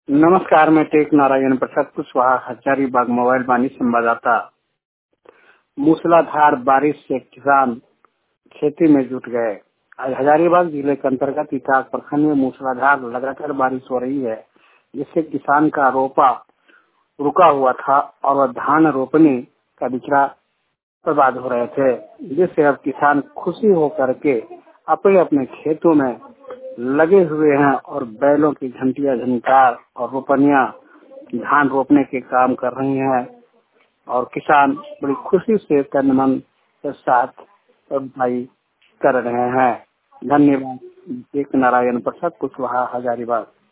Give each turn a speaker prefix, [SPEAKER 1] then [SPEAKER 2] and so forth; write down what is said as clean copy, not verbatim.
[SPEAKER 1] नमस्कार, मैं टेक नारायण प्रसाद कुशवाहा हजारीबाग मोबाइल वाणी संवाददाता। मूसलाधार बारिश से किसान खेती में जुट गए। आज हजारीबाग जिले के अंतर्गत इटाक प्रखंड में मूसलाधार लगातार बारिश हो रही है, जिससे किसान का रोपा रुका हुआ था और वह धान रोपने का बिचड़ा बर्बाद हो रहे थे, जिससे अब किसान खुशी होकर के अपने अपने खेतों में लगे हुए हैं और बैलों की घंटियां झनकार और रोपनिया धान रोपने के काम कर रही हैं और किसान बड़ी खुशी से तन मन के साथ भाई कर रहे हैं। धन्यवाद। एक नारायण प्रसाद कुशवाहा हजारीबाग।